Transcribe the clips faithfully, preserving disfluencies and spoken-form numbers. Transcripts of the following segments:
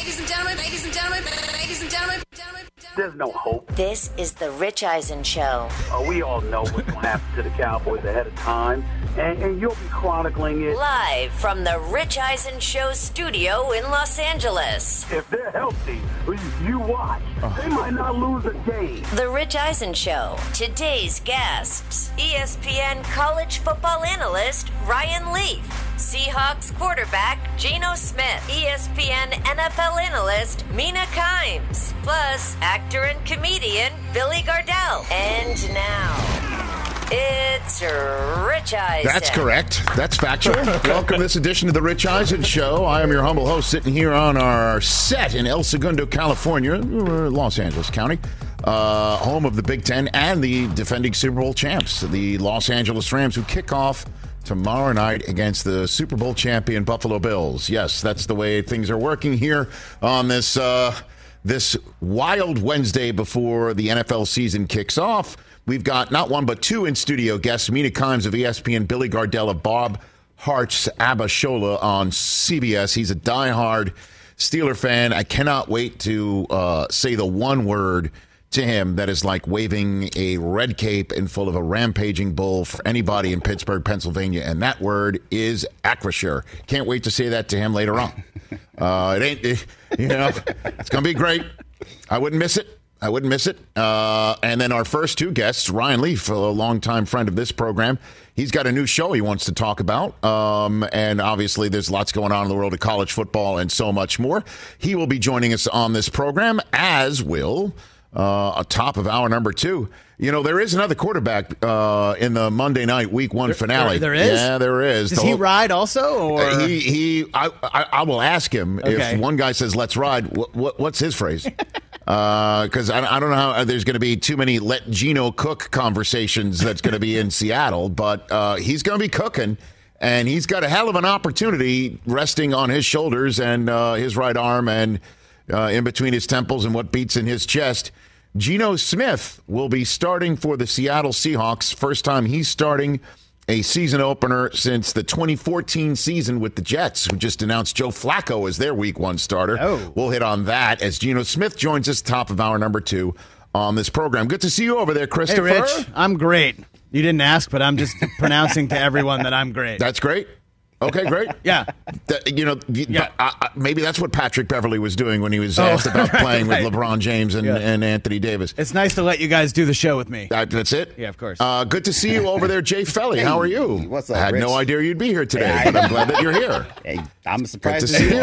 Ladies and gentlemen, ladies and gentlemen, ladies and gentlemen, gentlemen. There's no hope. This is the Rich Eisen Show. Uh, we all know what's going to happen to the Cowboys ahead of time, and, and you'll be chronicling it. Live from the Rich Eisen Show studio in Los Angeles. If they're healthy, you watch. They might not lose a game. The Rich Eisen Show. Today's guests, E S P N college football analyst Ryan Leaf, Seahawks quarterback Geno Smith, E S P N N F L analyst Mina Kimes, plus actor and comedian Billy Gardell. And now, it's Rich Eisen. That's correct. That's factual. Welcome to this edition of the Rich Eisen Show. I am your humble host, sitting here on our set in El Segundo, California, Los Angeles County, uh, home of the Big Ten and the defending Super Bowl champs, the Los Angeles Rams, who kick off tomorrow night against the Super Bowl champion Buffalo Bills. Yes, that's the way things are working here on this uh, this wild Wednesday before the N F L season kicks off. We've got not one but two in-studio guests, Mina Kimes of E S P N, Billy Gardell of Bob Hart's Abba Shola on C B S. He's a diehard Steeler fan. I cannot wait to uh, say the one word to him that is like waving a red cape in full of a rampaging bull for anybody in Pittsburgh, Pennsylvania, and that word is Acrisure. Can't wait to say that to him later on. Uh, it ain't, it, you know, it's going to be great. I wouldn't miss it. I wouldn't miss it. Uh, and then our first two guests, Ryan Leaf, a longtime friend of this program. He's got a new show he wants to talk about. Um, and obviously there's lots going on in the world of college football and so much more. He will be joining us on this program, as will uh, a top of hour number two. You know, there is another quarterback uh, in the Monday night week one there, finale. There, there is? Yeah, there is. Does the he whole, ride also? Or? Uh, he, he I, I, I will ask him Okay. if one guy says, let's ride, what, what, what's his phrase? Because uh, I, I don't know how there's going to be too many let Geno cook conversations that's going to be in Seattle, but uh, he's going to be cooking, and he's got a hell of an opportunity resting on his shoulders and uh, his right arm and uh, in between his temples and what beats in his chest. Geno Smith will be starting for the Seattle Seahawks. First time he's starting a season opener since the twenty fourteen season with the Jets, who just announced Joe Flacco as their week one starter. Oh. We'll hit on that as Geno Smith joins us top of hour number two on this program. Good to see you over there, Christopher. Hey, Rich. I'm great. You didn't ask, but I'm just pronouncing to everyone that I'm great. That's great. Okay, great. Yeah. That, you know, Yeah. I, I, maybe that's what Patrick Beverly was doing when he was Oh, asked about right, playing right. with LeBron James and, Yeah. and Anthony Davis. It's nice to let you guys do the show with me. That, that's it? Yeah, of course. Uh, good to see you over there, Jay Felly. Hey, how are you? what's up, I had Rich? no idea you'd be here today, Yeah, but I'm glad that you're here. Hey, I'm Good surprised to see as you.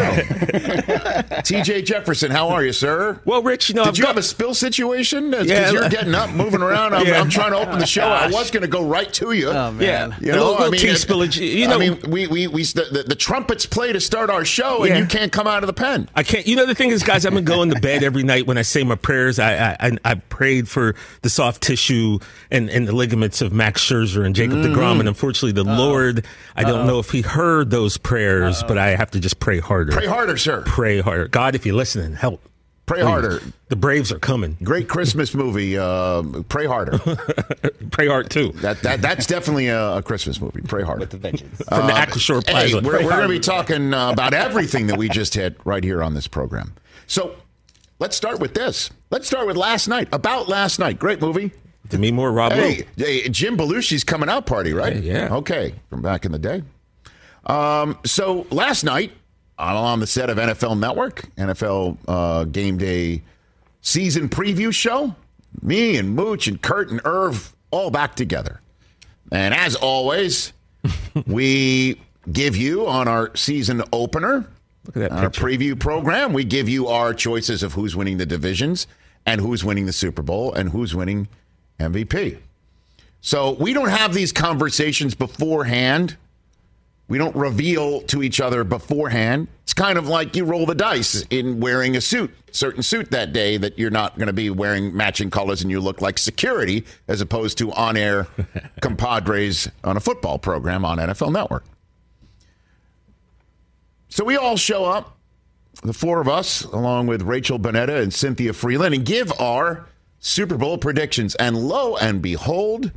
well. T J Jefferson, how are you, sir? Well, Rich, you know, Did I've you got, have a spill situation? Because Yeah, you're like- getting up, moving around. I'm, Yeah. I'm trying to open the show. I Gosh. was going to go right to you. Oh, man. yeah, You a know, little, little I mean, tea it- spillage. You know, I mean, we we we the, the, the trumpets play to start our show, and Yeah. you can't come out of the pen. I can't. You know, the thing is, guys, I've been going to bed every night when I say my prayers. I I, I I've prayed for the soft tissue and, and the ligaments of Max Scherzer and Jacob Mm-hmm. deGrom, and unfortunately, the Lord, I don't know if He heard those prayers, but I have to just pray harder. Pray harder, sir. Pray harder. God, if you're listening, help. Pray Please. harder. The Braves are coming. Great Christmas movie. Uh, Pray harder. Pray hard too. That that that's definitely a, a Christmas movie. Pray harder. With the vengeance. From the Acrisure Hey, Plaza. we're, we're going to be talking uh, about everything that we just hit right here on this program. So let's start with this. Let's start with last night. About last night. Great movie. Demi Moore, Rob Lowe. Hey, hey, Jim Belushi's coming out party, right? Hey, yeah. Okay, from back in the day. Um, so last night, on the set of N F L Network, N F L uh, Game Day season preview show, me and Mooch and Kurt and Irv all back together. And as always, we give you on our season opener, Look at that our picture. preview program, we give you our choices of who's winning the divisions and who's winning the Super Bowl and who's winning M V P. So we don't have these conversations beforehand. We don't reveal to each other beforehand. It's kind of like you roll the dice in wearing a suit, certain suit that day that you're not going to be wearing matching colors and you look like security as opposed to on-air compadres on a football program on N F L Network. So we all show up, the four of us, along with Rachel Bonetta and Cynthia Freeland, and give our Super Bowl predictions. And lo and behold,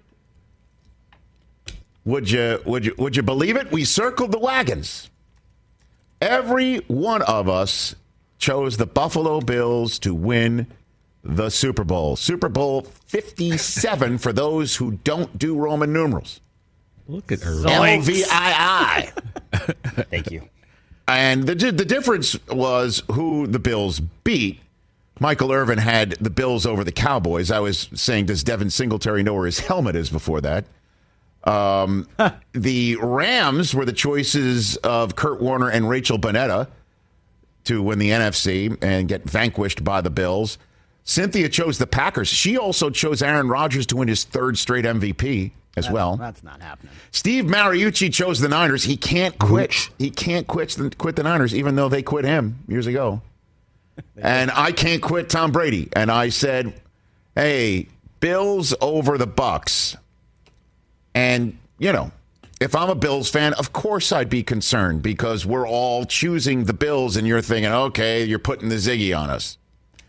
would you would you would you believe it? We circled the wagons. Every one of us chose the Buffalo Bills to win the Super Bowl. Super Bowl fifty-seven for those who don't do Roman numerals. Look at her. L V I I. Thank you. And the the difference was who the Bills beat. Michael Irvin had the Bills over the Cowboys. I was saying, does Devin Singletary know where his helmet is before that? Um, the Rams were the choices of Kurt Warner and Rachel Bonnetta to win the N F C and get vanquished by the Bills. Cynthia chose the Packers. She also chose Aaron Rodgers to win his third straight M V P as that's, well. That's not happening. Steve Mariucci chose the Niners. He can't quit. He can't quit the, quit the Niners, even though they quit him years ago. And I can't quit Tom Brady. And I said, hey, Bills over the Bucks. And, you know, if I'm a Bills fan, of course I'd be concerned because we're all choosing the Bills and you're thinking, okay, you're putting the Ziggy on us.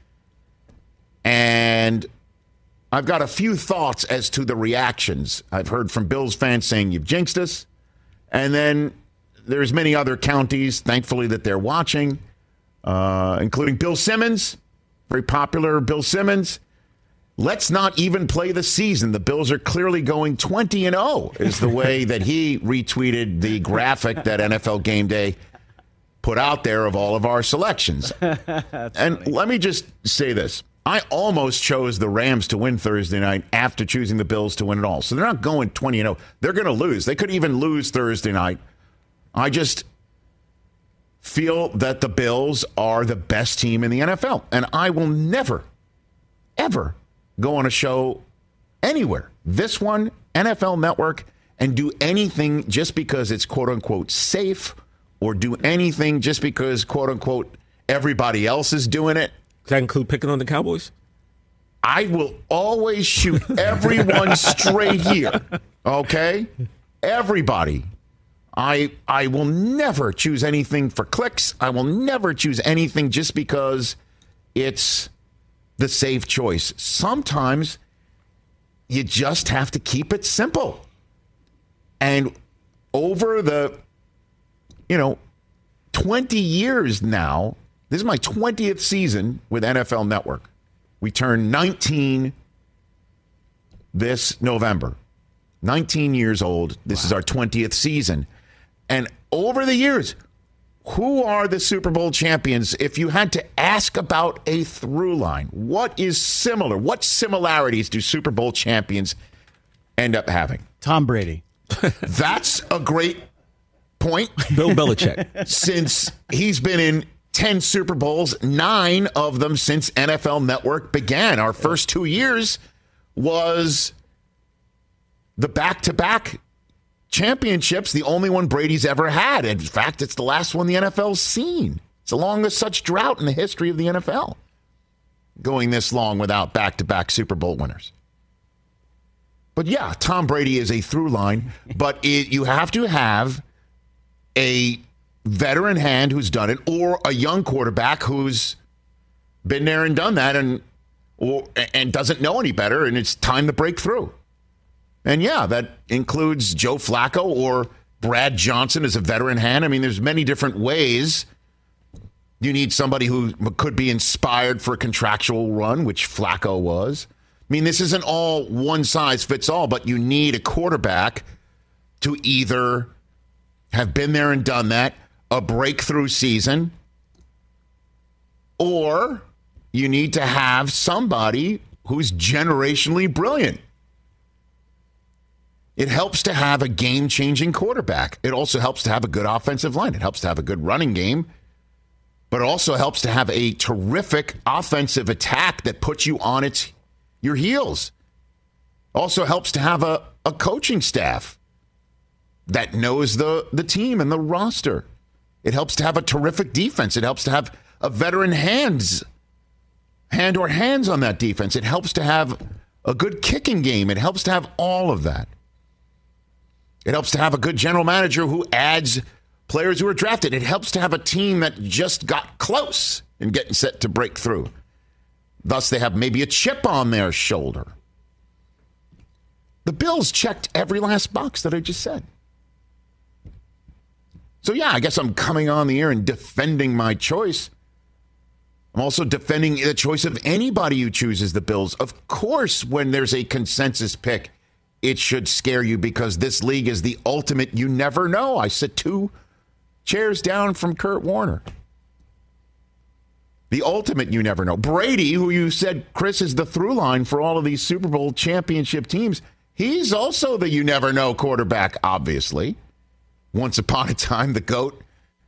And I've got a few thoughts as to the reactions. I've heard from Bills fans saying you've jinxed us. And then there's many other counties, thankfully, that they're watching. Uh, including Bill Simmons, very popular Bill Simmons. Let's not even play the season. The Bills are clearly going twenty and oh is the way that he retweeted the graphic that N F L Game Day put out there of all of our selections. And funny. Let me just say this. I almost chose the Rams to win Thursday night after choosing the Bills to win it all. So they're not going twenty and oh. They're going to lose. They could even lose Thursday night. I just feel that the Bills are the best team in the N F L. And I will never, ever go on a show anywhere, this one, N F L Network, and do anything just because it's quote-unquote safe or do anything just because, quote-unquote, everybody else is doing it. Does that include picking on the Cowboys? I will always shoot everyone straight here, okay? Everybody. I I will never choose anything for clicks. I will never choose anything just because it's the safe choice. Sometimes you just have to keep it simple. And over the, you know, twenty years now, this is my twentieth season with N F L Network. We turn nineteen this November. nineteen years old. This wow. is our twentieth season. And over the years, who are the Super Bowl champions? If you had to ask about a through line, what is similar? What similarities do Super Bowl champions end up having? Tom Brady. That's a great point. Bill Belichick. Since he's been in ten Super Bowls, nine of them since N F L Network began. Our first two years was the back-to-back championships, the only one Brady's ever had. In fact, it's the last one the N F L's seen. It's the longest such drought in the history of the N F L, going this long without back-to-back Super Bowl winners. But yeah, Tom Brady is a through line, but it, you have to have a veteran hand who's done it or a young quarterback who's been there and done that and or and doesn't know any better, and it's time to break through. And yeah, that includes Joe Flacco or Brad Johnson as a veteran hand. I mean, there's many different ways. You need somebody who could be inspired for a contractual run, which Flacco was. I mean, this isn't all one size fits all, but you need a quarterback to either have been there and done that, a breakthrough season, or you need to have somebody who's generationally brilliant. It helps to have a game-changing quarterback. It also helps to have a good offensive line. It helps to have a good running game. But it also helps to have a terrific offensive attack that puts you on its your heels. Also helps to have a, a coaching staff that knows the, the team and the roster. It helps to have a terrific defense. It helps to have a veteran hands, hand or hands on that defense. It helps to have a good kicking game. It helps to have all of that. It helps to have a good general manager who adds players who are drafted. It helps to have a team that just got close and getting set to break through. Thus, they have maybe a chip on their shoulder. The Bills checked every last box that I just said. So, yeah, I guess I'm coming on the air and defending my choice. I'm also defending the choice of anybody who chooses the Bills. Of course, when there's a consensus pick, it should scare you because this league is the ultimate you never know. I sit two chairs down from Kurt Warner. The ultimate you never know. Brady, who you said, Chris, is the through line for all of these Super Bowl championship teams, he's also the you never know quarterback, obviously. Once upon a time, the GOAT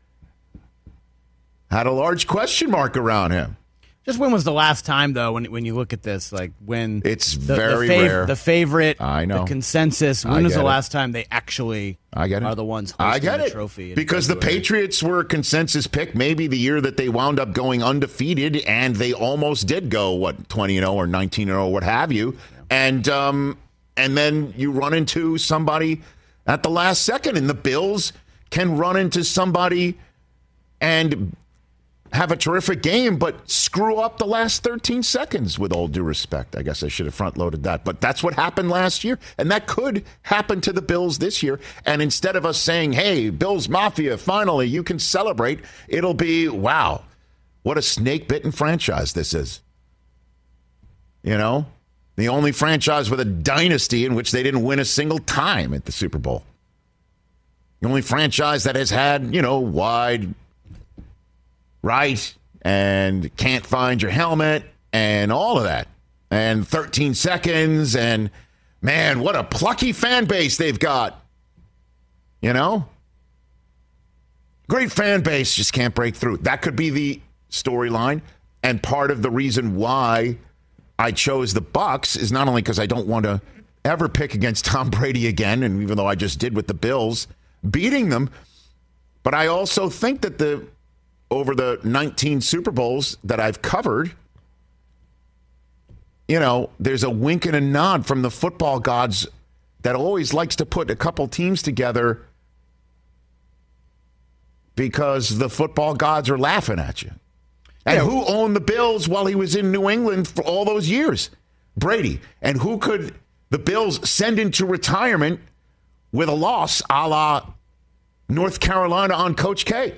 had a large question mark around him. Just when was the last time, though, when when you look at this, like when it's the, very the fav- rare. The favorite, I know. The consensus. When I was the it. last time they actually I get it. are the ones hosting I get the it. trophy? Because the Patriots were a consensus pick, maybe the year that they wound up going undefeated, and they almost did go what twenty and zero or nineteen and zero, what have you, yeah. and um, and then you run into somebody at the last second, and the Bills can run into somebody and have a terrific game, but screw up the last thirteen seconds, with all due respect. I guess I should have front-loaded that. But that's what happened last year, and that could happen to the Bills this year. And instead of us saying, hey, Bills Mafia, finally, you can celebrate, it'll be, wow, what a snake-bitten franchise this is. You know? The only franchise with a dynasty in which they didn't win a single time at the Super Bowl. The only franchise that has had, you know, wide right, and can't find your helmet, and all of that, and thirteen seconds, and man, what a plucky fan base they've got. You know? Great fan base, just can't break through. That could be the storyline, and part of the reason why I chose the Bucs is not only because I don't want to ever pick against Tom Brady again, and even though I just did with the Bills, beating them, but I also think that the over the nineteen Super Bowls that I've covered, you know, there's a wink and a nod from the football gods that always likes to put a couple teams together because the football gods are laughing at you. And yeah. Who owned the Bills while he was in New England for all those years? Brady. And who could the Bills send into retirement with a loss a la North Carolina on Coach K?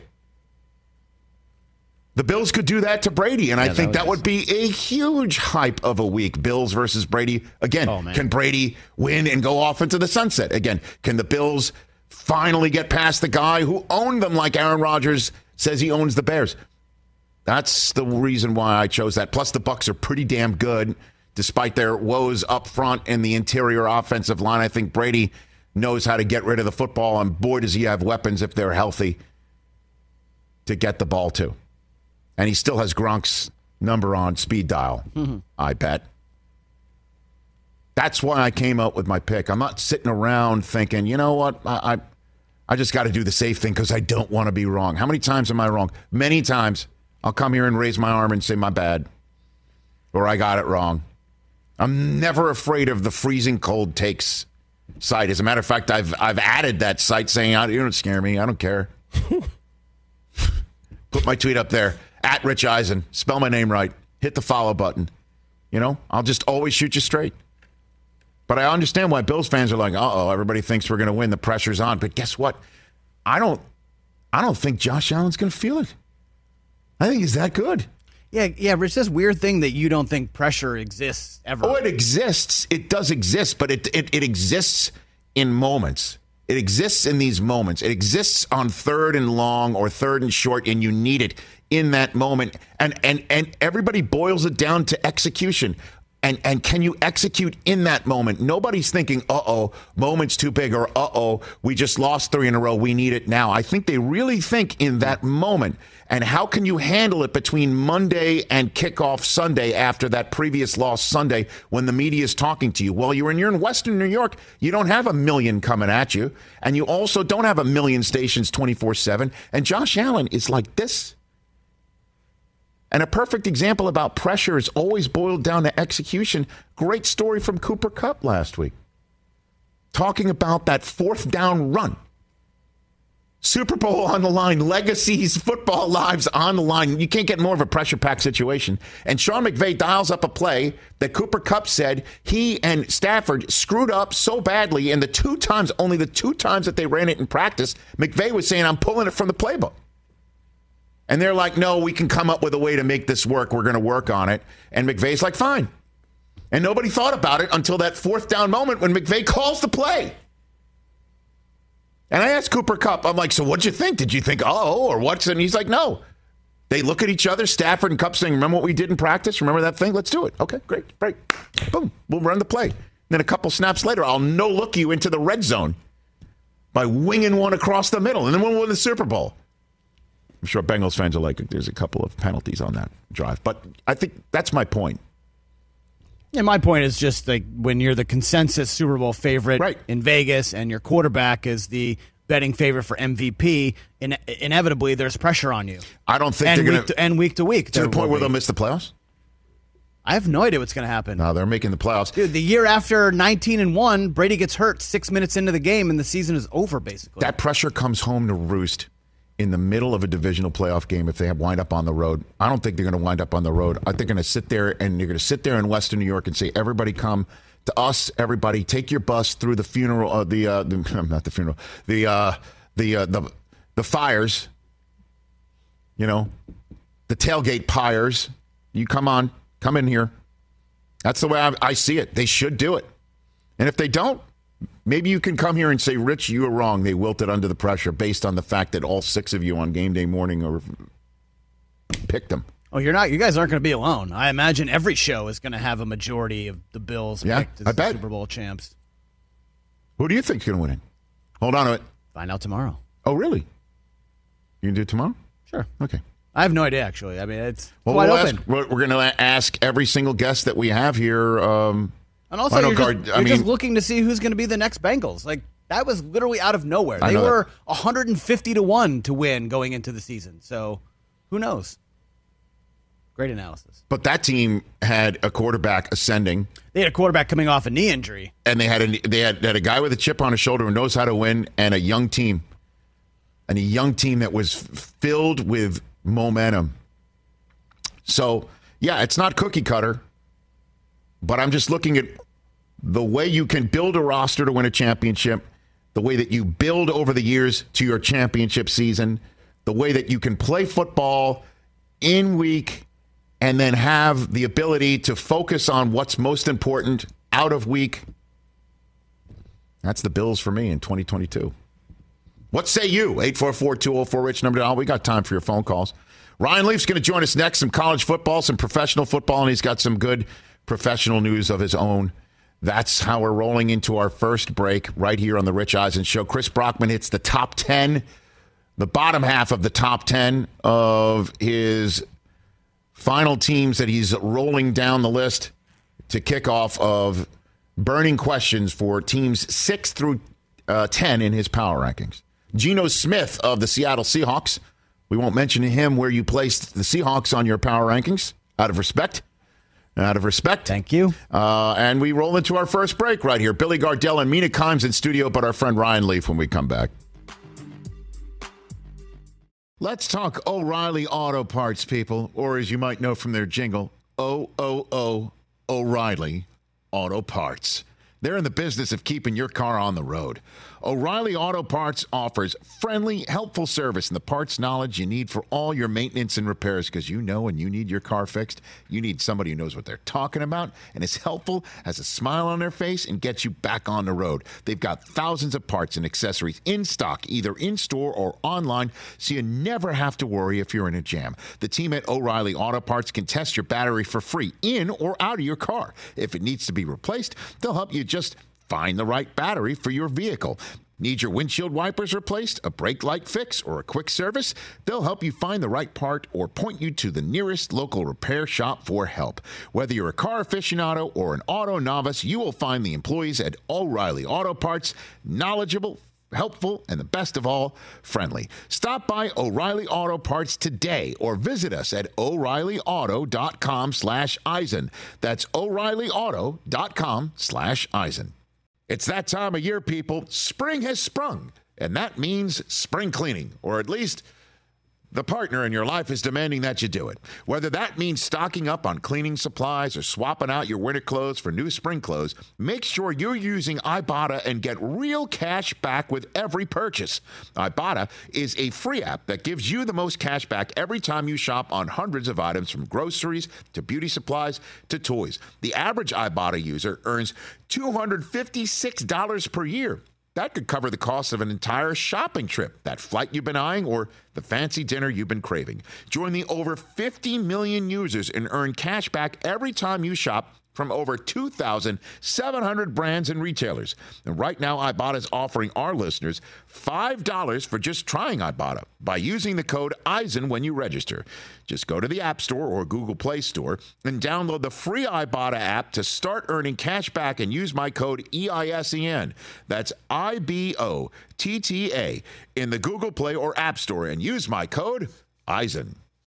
The Bills could do that to Brady, and yeah, I think that, that would be a huge hype of a week. Bills versus Brady. Again, oh, can Brady win and go off into the sunset? Again, can the Bills finally get past the guy who owned them like Aaron Rodgers says he owns the Bears? That's the reason why I chose that. Plus, the Bucs are pretty damn good, despite their woes up front in the interior offensive line. I think Brady knows how to get rid of the football, and boy, does he have weapons if they're healthy to get the ball to. And he still has Gronk's number on speed dial, mm-hmm. I bet. That's why I came up with my pick. I'm not sitting around thinking, you know what, I I, I just got to do the safe thing because I don't want to be wrong. How many times am I wrong? Many times. I'll come here and raise my arm and say my bad, or I got it wrong. I'm never afraid of the freezing cold takes site. As a matter of fact, I've I've added that site saying, you don't scare me. I don't care. Put my tweet up there. At Rich Eisen. Spell my name right. Hit the follow button. You know, I'll just always shoot you straight. But I understand why Bills fans are like, uh-oh, everybody thinks we're going to win. The pressure's on. But guess what? I don't I don't think Josh Allen's going to feel it. I think he's that good. Yeah, yeah, Rich, this weird thing that you don't think pressure exists ever. Oh, it exists. It does exist, but it it, it exists in moments. It exists in these moments. It exists on third and long or third and short, and you need it in that moment. And and and everybody boils it down to execution. And and can you execute in that moment? Nobody's thinking, uh-oh, moment's too big, or uh-oh, we just lost three in a row, we need it now. I think they really think in that moment. And how can you handle it between Monday and kickoff Sunday after that previous loss Sunday when the media is talking to you? Well, you're in, you're in Western New York. You don't have a million coming at you. And you also don't have a million stations twenty-four seven. And Josh Allen is like this. And a perfect example about pressure is always boiled down to execution. Great story from Cooper Kupp last week. Talking about that fourth down run. Super Bowl on the line, legacies, football lives on the line. You can't get more of a pressure-packed situation. And Sean McVay dials up a play that Cooper Kupp said he and Stafford screwed up so badly, and the two times, only the two times that they ran it in practice, McVay was saying, I'm pulling it from the playbook. And they're like, no, we can come up with a way to make this work. We're going to work on it. And McVay's like, fine. And nobody thought about it until that fourth down moment when McVay calls the play. And I asked Cooper Kupp, I'm like, so what'd you think? Did you think, oh, or what's? And he's like, no. They look at each other, Stafford and Kupp saying, remember what we did in practice? Remember that thing? Let's do it. Okay, great, great. Boom, we'll run the play. Then a couple snaps later, I'll no-look you into the red zone by winging one across the middle, and then we'll win the Super Bowl. I'm sure Bengals fans are like, there's a couple of penalties on that drive. But I think that's my point. Yeah, my point is just like when you're the consensus Super Bowl favorite right. in Vegas and your quarterback is the betting favorite for M V P, in, inevitably there's pressure on you. I don't think and they're going to and week to week to the point where they'll miss the playoffs. I have no idea what's going to happen. No, they're making the playoffs. Dude, the year after nineteen and one, Brady gets hurt six minutes into the game and the season is over basically. That pressure comes home to roost in the middle of a divisional playoff game if they have wind up on the road. I don't think they're going to wind up on the road. I think they're going to sit there and you're going to sit there in Western New York and say, everybody come to us, everybody take your bus through the funeral, uh, the, uh, the not the funeral, the, uh, the, uh, the, the fires, you know, the tailgate pyres. You come on, come in here. That's the way I, I see it. They should do it. And if they don't, maybe you can come here and say, Rich, you were wrong. They wilted under the pressure based on the fact that all six of you on game day morning or picked them. Oh, you're not. You guys aren't going to be alone. I imagine every show is going to have a majority of the Bills yeah, picked as I the bet. Super Bowl champs. Who do you think is going to win it? Hold on to it. Find out tomorrow. Oh, really? You can do it tomorrow? Sure. Okay. I have no idea, actually. I mean, it's well, wide we'll open. Ask, we're we're going to ask every single guest that we have here. Um, And also, Why you're, don't just, guard- I you're just mean- looking to see who's going to be the next Bengals. Like, that was literally out of nowhere. I They know were one hundred fifty to one to win going into the season. So, who knows? Great analysis. But that team had a quarterback ascending, They had a quarterback coming off a knee injury. and they had a they had, had a guy with a chip on his shoulder who knows how to win, and a young team, and a young team that was f- filled with momentum. So, yeah, it's not cookie cutter, but I'm just looking at the way you can build a roster to win a championship, the way that you build over the years to your championship season, the way that you can play football in week and then have the ability to focus on what's most important out of week. That's the Bills for me in twenty twenty-two. What say you? eight four four, two oh four, RICH, number to dial. We got time for your phone calls. Ryan Leaf's going to join us next. Some college football, some professional football, and he's got some good professional news of his own. That's how we're rolling into our first break right here on the Rich Eisen Show. Chris Brockman hits the top ten, the bottom half of the top ten of his final teams that he's rolling down the list to kick off of burning questions for teams six through uh, ten in his power rankings. Geno Smith of the Seattle Seahawks. We won't mention him where you placed the Seahawks on your power rankings out of respect. Out of respect. Thank you. Uh, and we roll into our first break right here. Billy Gardell and Mina Kimes in studio, but our friend Ryan Leaf when we come back. Let's talk O'Reilly Auto Parts, people, or as you might know from their jingle, O O O O'Reilly Auto Parts. They're in the business of keeping your car on the road. O'Reilly Auto Parts offers friendly, helpful service and the parts knowledge you need for all your maintenance and repairs, because you know when you need your car fixed, you need somebody who knows what they're talking about and is helpful, has a smile on their face, and gets you back on the road. They've got thousands of parts and accessories in stock, either in-store or online, so you never have to worry if you're in a jam. The team at O'Reilly Auto Parts can test your battery for free in or out of your car. If it needs to be replaced, they'll help you just find the right battery for your vehicle. Need your windshield wipers replaced, a brake light fix, or a quick service? They'll help you find the right part or point you to the nearest local repair shop for help. Whether you're a car aficionado or an auto novice, you will find the employees at O'Reilly Auto Parts knowledgeable, helpful, and the best of all, friendly. Stop by O'Reilly Auto Parts today or visit us at O'Reilly Auto dot com slash Eisen. That's O'Reilly Auto dot com slash Eisen. It's that time of year, people. Spring has sprung, and that means spring cleaning, or at least The partner in your life is demanding that you do it. Whether that means stocking up on cleaning supplies or swapping out your winter clothes for new spring clothes, make sure you're using Ibotta and get real cash back with every purchase. Ibotta is a free app that gives you the most cash back every time you shop on hundreds of items, from groceries to beauty supplies to toys. The average Ibotta user earns two hundred fifty-six dollars per year. That could cover the cost of an entire shopping trip, that flight you've been eyeing, or the fancy dinner you've been craving. Join the over fifty million users and earn cash back every time you shop from over two thousand seven hundred brands and retailers. And right now, Ibotta is offering our listeners five dollars for just trying Ibotta by using the code Eisen when you register. Just go to the App Store or Google Play Store and download the free Ibotta app to start earning cash back and use my code E I S E N. That's I B O T T A in the Google Play or App Store and use my code Eisen.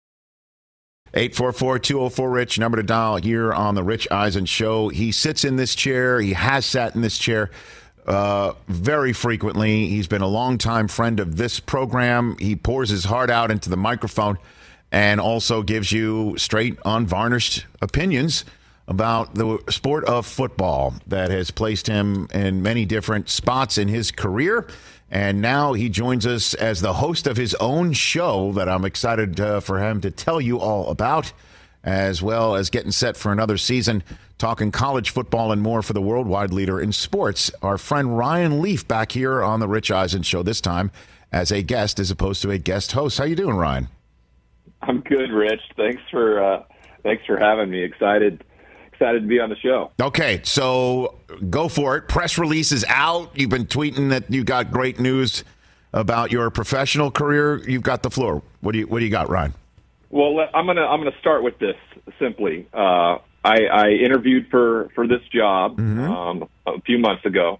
eight four four, two oh four, RICH, number to dial here on the Rich Eisen Show. He sits in this chair. He has sat in this chair uh, very frequently. He's been a longtime friend of this program. He pours his heart out into the microphone and also gives you straight, unvarnished opinions about the sport of football that has placed him in many different spots in his career. And now he joins us as the host of his own show that I'm excited uh, for him to tell you all about, as well as getting set for another season, talking college football and more for the worldwide leader in sports. Our friend Ryan Leaf back here on the Rich Eisen Show, this time as a guest as opposed to a guest host. How you doing, Ryan? I'm good, Rich. Thanks for uh, thanks for having me. Excited. Excited to be on the show. Okay, so go for it. Press release is out. You've been tweeting that you got great news about your professional career. You've got the floor. What do you What do you got, Ryan? Well, I'm gonna I'm gonna start with this simply. Uh, I, I interviewed for, for this job mm-hmm. um, a few months ago,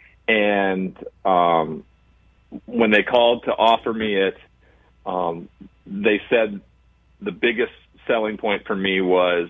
and um, when they called to offer me it, um, they said the biggest selling point for me was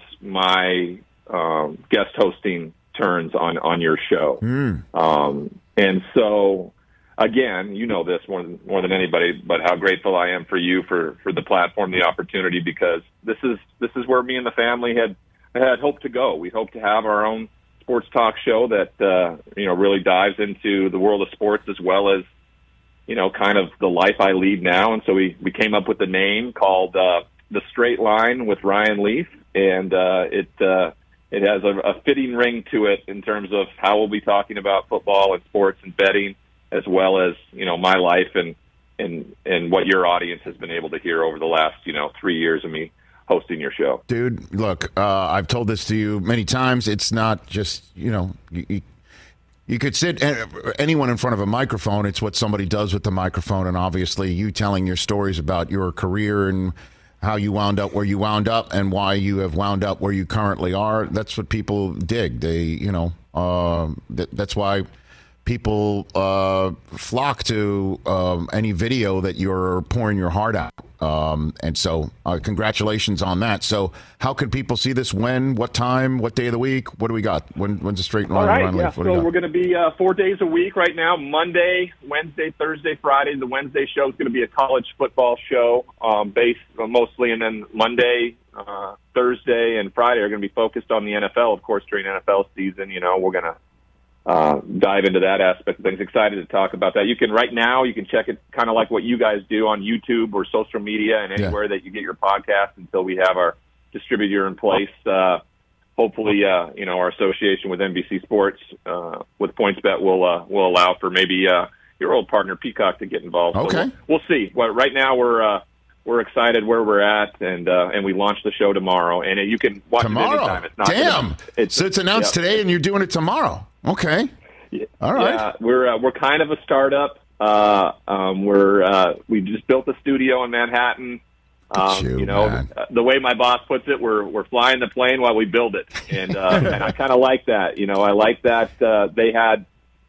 my Um, guest hosting turns on, on your show. Mm. Um, and so, again, you know this more than, more than anybody, but how grateful I am for you for, for the platform, the opportunity, because this is, this is where me and the family had, had hoped to go. We hope to have our own sports talk show that, uh, you know, really dives into the world of sports as well as, you know, kind of the life I lead now. And so we, we came up with a name called, uh, The Straight Line with Ryan Leaf. And, uh, it, uh, It has a, a fitting ring to it in terms of how we'll be talking about football and sports and betting, as well as, you know, my life and, and, and what your audience has been able to hear over the last, you know, three years of me hosting your show. Dude, look, uh, I've told this to you many times. It's not just, you know, you, you, you could sit anyone in front of a microphone. It's what somebody does with the microphone. And obviously you telling your stories about your career and how you wound up where you wound up and why you have wound up where you currently are. That's what people dig. They, you know, uh, th- that's why people uh, flock to um, any video that you're pouring your heart out. Um, and so uh, congratulations on that. So how could people see this? When, what time, what day of the week? What do we got? When, when's the Straight Line? All right, Ryan yeah. Leaf? What So do we're going to be uh, four days a week right now, Monday, Wednesday, Thursday, Friday. The Wednesday show is going to be a college football show um, based mostly, and then Monday, uh, Thursday, and Friday are going to be focused on the N F L. Of course, during N F L season, you know, we're going to Uh, dive into that aspect of things. Excited to talk about that. You can right now, you can check it kind of like what you guys do on YouTube or social media and anywhere yeah. that you get your podcast until we have our distributor in place. Uh, hopefully, uh, you know, our association with N B C Sports, uh, with PointsBet will, uh, will allow for maybe, uh, your old partner Peacock to get involved. Okay. So we'll, we'll see. Well, right now we're, uh, we're excited where we're at, and uh, and we launch the show tomorrow. And you can watch tomorrow. it anytime. It's not Damn! Gonna, it's, so it's announced yeah. today, and you're doing it tomorrow. Okay. Yeah. All right. Yeah, we're uh, we're kind of a startup. Uh, um, we're uh, we just built a studio in Manhattan. Um, you, you know, man. the way my boss puts it, we're we're flying the plane while we build it, and uh, and I kind of like that. You know, I like that uh, they had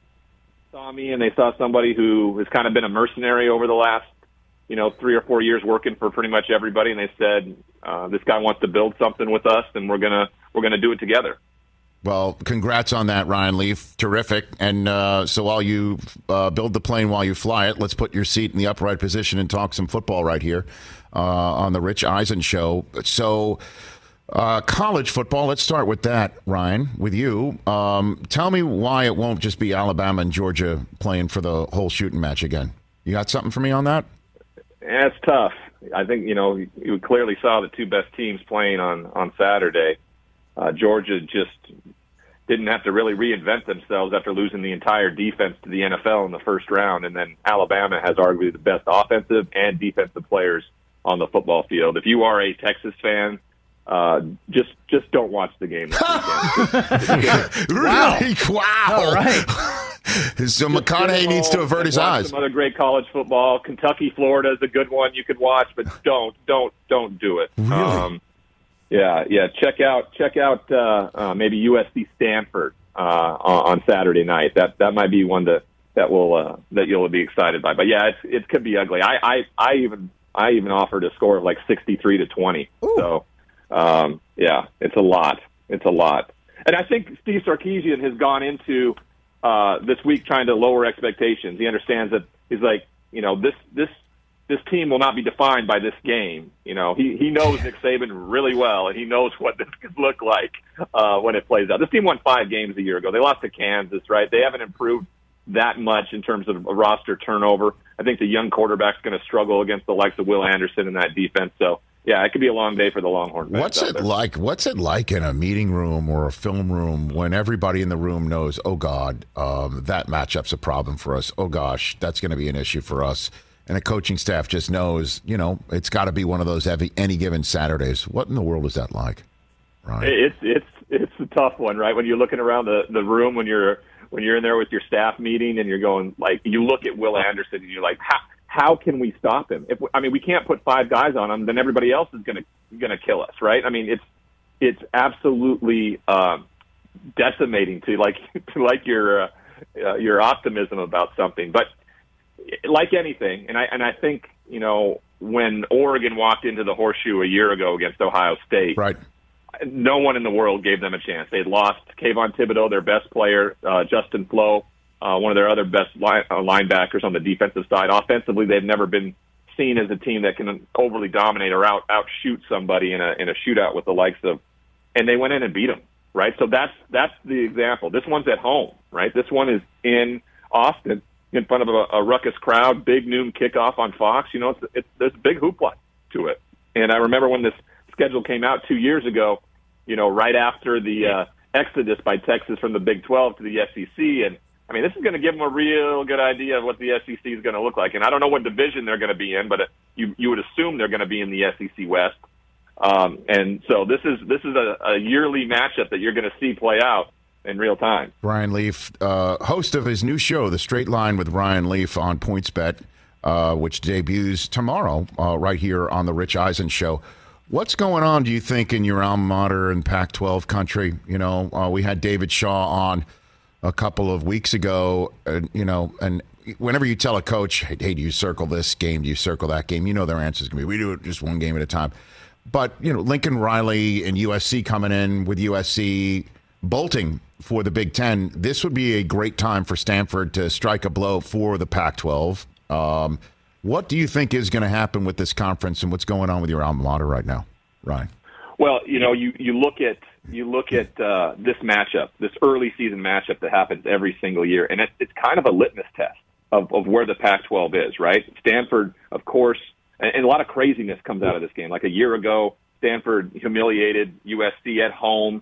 saw me and they saw somebody who has kind of been a mercenary over the last, you know, three or four years working for pretty much everybody, and they said, uh, this guy wants to build something with us, and we're gonna we're gonna do it together. Well, congrats on that, Ryan Leaf. Terrific. And uh, so while you uh, build the plane while you fly it, let's put your seat in the upright position and talk some football right here uh, on the Rich Eisen Show. So uh, college football, let's start with that, Ryan, with you. Um, tell me why it won't just be Alabama and Georgia playing for the whole shooting match again. You got something for me on that? Yeah, it's tough. I think, you know, you clearly saw the two best teams playing on, on Saturday. Uh, Georgia just didn't have to really reinvent themselves after losing the entire defense to the N F L in the first round. And then Alabama has arguably the best offensive and defensive players on the football field. If you are a Texas fan, uh, just just don't watch the game this weekend. Really? Wow. All right. So McConaughey needs to avert his eyes. Some other great college football. Kentucky, Florida is a good one you could watch, but don't, don't, don't do it. Really? Um, Yeah, yeah. Check out, check out uh, uh, maybe U S C Stanford uh, on, on Saturday night. That that might be one that that will uh, that you'll be excited by. But yeah, it's, it could be ugly. I, I, I even I even offered a score of like sixty-three to twenty. Ooh. So um, yeah, it's a lot. It's a lot. And I think Steve Sarkisian has gone into uh, this week trying to lower expectations. He understands that he's like, you know, this this. This team will not be defined by this game. You know, he, he knows Nick Saban really well, and he knows what this could look like uh, when it plays out. This team won five games a year ago. They lost to Kansas, right? They haven't improved that much in terms of a roster turnover. I think the young quarterback's going to struggle against the likes of Will Anderson in that defense. So, yeah, it could be a long day for the Longhorn fans. What's it there. like? What's it like in a meeting room or a film room when everybody in the room knows, oh, God, um, that matchup's a problem for us. Oh, gosh, that's going to be an issue for us. And the coaching staff just knows, you know, it's got to be one of those every, any given Saturdays. What in the world is that like, Ryan? It's it's it's a tough one, right? When you're looking around the, the room, when you're when you're in there with your staff meeting, and you're going like, you look at Will Anderson, and you're like, how how can we stop him? If I mean, we can't put five guys on him, then everybody else is gonna gonna kill us, right? I mean, it's it's absolutely uh, decimating to like to like your uh, uh, your optimism about something, but. Like anything, and I and I think, you know, when Oregon walked into the Horseshoe a year ago against Ohio State, right? No one in the world gave them a chance. They'd lost Kayvon Thibodeau, their best player, uh, Justin Flo, uh, one of their other best line, uh, linebackers on the defensive side. Offensively, they've never been seen as a team that can overly dominate or out outshoot somebody in a in a shootout with the likes of. And they went in and beat them, right? So that's that's the example. This one's at home, right? This one is in Austin, in front of a, a ruckus crowd, big noon kickoff on Fox. You know, it's, it's, there's a big hoopla to it. And I remember when this schedule came out two years ago, you know, right after the uh, exodus by Texas from the Big twelve to the S E C. And, I mean, this is going to give them a real good idea of what the S E C is going to look like. And I don't know what division they're going to be in, but it, you, you would assume they're going to be in the S E C West. Um, and so this is this is a, a yearly matchup that you're going to see play out in real time. Ryan Leaf, uh, host of his new show, The Straight Line with Ryan Leaf on PointsBet, uh, which debuts tomorrow uh, right here on the Rich Eisen Show. What's going on, do you think, in your alma mater in Pac twelve country? You know, uh, we had David Shaw on a couple of weeks ago, and, you know, and whenever you tell a coach, hey, hey, do you circle this game, do you circle that game, you know their answer is going to be, we do it just one game at a time. But, you know, Lincoln Riley and U S C coming in with U S C bolting for the Big Ten, this would be a great time for Stanford to strike a blow for the Pac twelve. Um, what do you think is going to happen with this conference, and what's going on with your alma mater right now, Ryan? Well, you know, you, you look at you look at uh, this matchup, this early season matchup that happens every single year, and it, it's kind of a litmus test of, of where the Pac twelve is, right? Stanford, of course, and, and a lot of craziness comes out of this game. Like a year ago, Stanford humiliated U S C at home.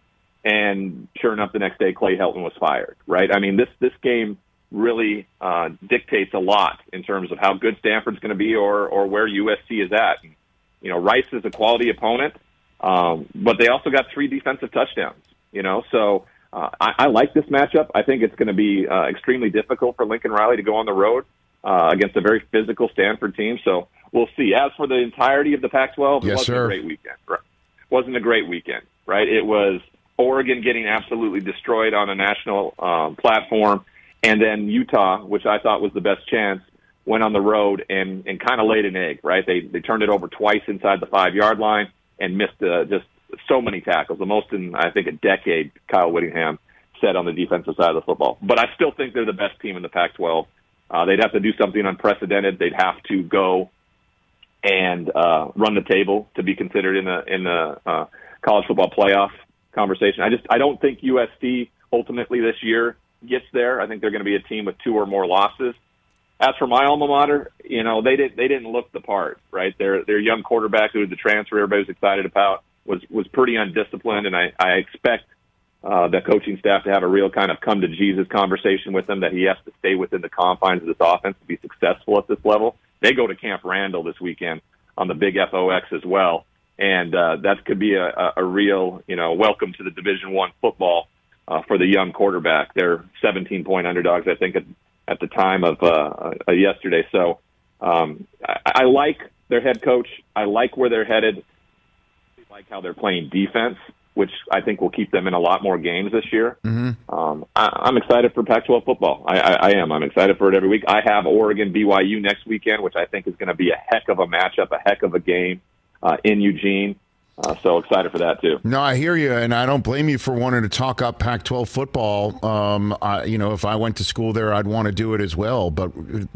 And sure enough, the next day, Clay Helton was fired, right? I mean, this this game really uh, dictates a lot in terms of how good Stanford's going to be or or where U S C is at. And, you know, Rice is a quality opponent, um, but they also got three defensive touchdowns, you know. So uh, I, I like this matchup. I think it's going to be uh, extremely difficult for Lincoln Riley to go on the road uh, against a very physical Stanford team. So we'll see. As for the entirety of the Pac twelve, it yes, wasn't sir. a great weekend. Right? Wasn't a great weekend, right? It was Oregon getting absolutely destroyed on a national um, platform, and then Utah, which I thought was the best chance, went on the road and, and kind of laid an egg, right? They they turned it over twice inside the five-yard line and missed uh, just so many tackles, the most in, I think, a decade, Kyle Whittingham said on the defensive side of the football. But I still think they're the best team in the Pac twelve. Uh, they'd have to do something unprecedented. They'd have to go and uh, run the table to be considered in the in the uh, college football playoff conversation. I just I don't think U S C ultimately this year gets there. I think they're going to be a team with two or more losses. As for my alma mater, you know, they didn't they didn't look the part, right? Their their young quarterback who was the transfer everybody was excited about was was pretty undisciplined, and I, I expect uh, the coaching staff to have a real kind of come to Jesus conversation with him, that he has to stay within the confines of this offense to be successful at this level. They go to Camp Randall this weekend on the big F O X as well, and uh, that could be a, a, a real, you know, welcome to the Division One football uh, for the young quarterback. They're seventeen-point underdogs, I think, at, at the time of uh, uh, yesterday. So um, I, I like their head coach. I like where they're headed. I like how they're playing defense, which I think will keep them in a lot more games this year. Mm-hmm. Um, I, I'm excited for Pac twelve football. I, I, I am. I'm excited for it every week. I have Oregon B Y U next weekend, which I think is going to be a heck of a matchup, a heck of a game uh, in Eugene. Uh, so excited for that too. No, I hear you, and I don't blame you for wanting to talk up Pac twelve football. Um, I, you know, if I went to school there, I'd want to do it as well. But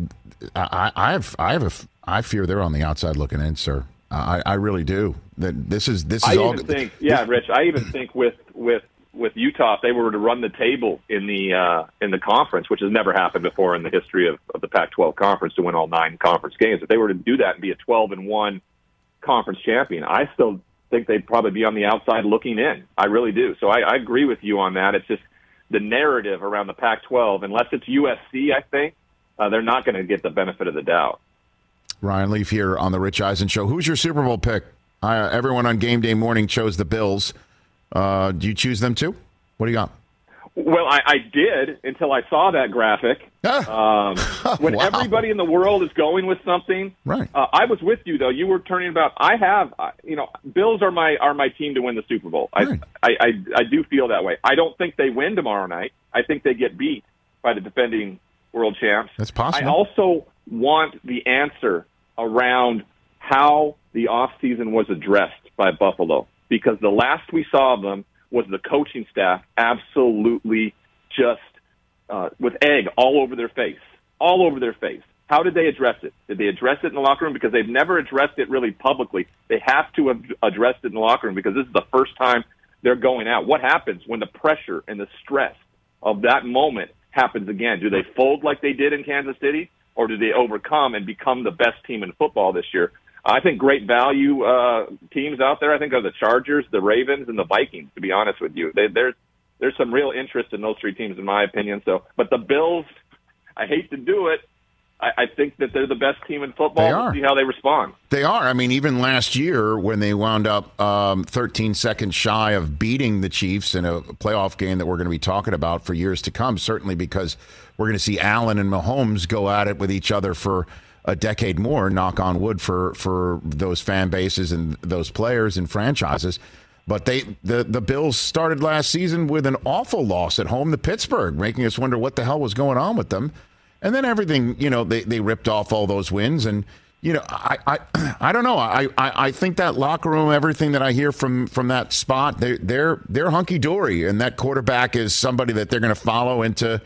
I, I have, I have, a, I fear they're on the outside looking in, sir. I, I really do. That this is this is I all. even think, yeah, Rich. I even think with with with Utah, if they were to run the table in the uh, in the conference, which has never happened before in the history of, of the Pac twelve conference to win all nine conference games, if they were to do that and be a twelve and one conference champion, I still think they'd probably be on the outside looking in. I really do. So I, I agree with you on that. It's just the narrative around the Pac twelve, unless it's U S C, I think uh, they're not going to get the benefit of the doubt. Ryan Leaf here on the Rich Eisen Show. Who's your Super Bowl pick? Uh, everyone on game day morning chose the Bills. Uh, do you choose them too? What do you got? Well, I, I did until I saw that graphic. Um, when Wow. everybody in the world is going with something, Right. Uh, I was with you though. You were turning about. I have, uh, you know, Bills are my are my team to win the Super Bowl. I, Right. I, I I do feel that way. I don't think they win tomorrow night. I think they get beat by the defending world champs. That's possible. I also want the answer around how the offseason was addressed by Buffalo, because the last we saw of them was the coaching staff absolutely just uh, with egg all over their face, all over their face. How did they address it? Did they address it in the locker room? Because they've never addressed it really publicly. They have to have addressed it in the locker room because this is the first time they're going out. What happens when the pressure and the stress of that moment happens again? Do they fold like they did in Kansas City, or do they overcome and become the best team in football this year? I think great value uh, teams out there, I think, are the Chargers, the Ravens, and the Vikings, to be honest with you. They, there's there's some real interest in those three teams, in my opinion. So, but the Bills, I hate to do it. I, I think that they're the best team in football. They are. We'll see how they respond. They are. I mean, even last year when they wound up um, thirteen seconds shy of beating the Chiefs in a playoff game that we're going to be talking about for years to come, certainly because we're going to see Allen and Mahomes go at it with each other for a decade more, knock on wood for, for those fan bases and those players and franchises. But they the, the Bills started last season with an awful loss at home to Pittsburgh, making us wonder what the hell was going on with them. And then everything, you know, they, they ripped off all those wins. And, you know, I I, I don't know. I, I, I think that locker room, everything that I hear from, from that spot, they, they're they're hunky-dory. And that quarterback is somebody that they're going to follow into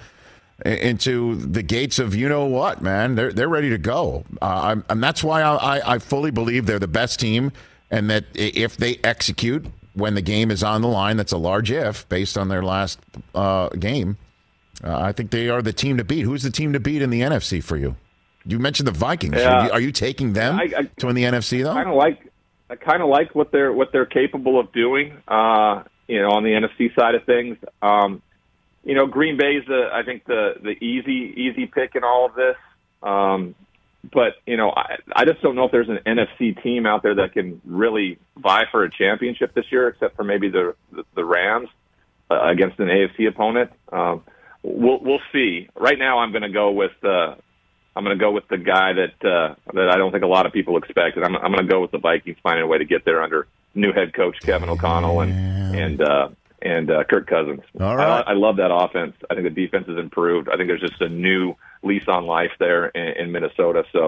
into the gates of you-know-what, man. They're they're ready to go. Uh, and that's why I, I fully believe they're the best team, and that if they execute when the game is on the line, that's a large if based on their last uh, game, Uh, I think they are the team to beat. Who's the team to beat in the N F C for you? You mentioned the Vikings. Yeah. Are, you, are you taking them I, I, to win the N F C though? I kind of like, I kind of like what they're what they're capable of doing. Uh, you know, on the N F C side of things, um, you know, Green Bay's the I think the the easy easy pick in all of this. Um, but you know, I, I just don't know if there's an N F C team out there that can really vie for a championship this year, except for maybe the the, the Rams uh, against an A F C opponent. Um, We'll we'll see. Right now, I'm going to go with uh, I'm going to go with the guy that uh, that I don't think a lot of people expected. I'm I'm going to go with the Vikings finding a way to get there under new head coach Kevin O'Connell and and uh, and uh, Kirk Cousins. All right. I, I love that offense. I think the defense has improved. I think there's just a new lease on life there in, in Minnesota. So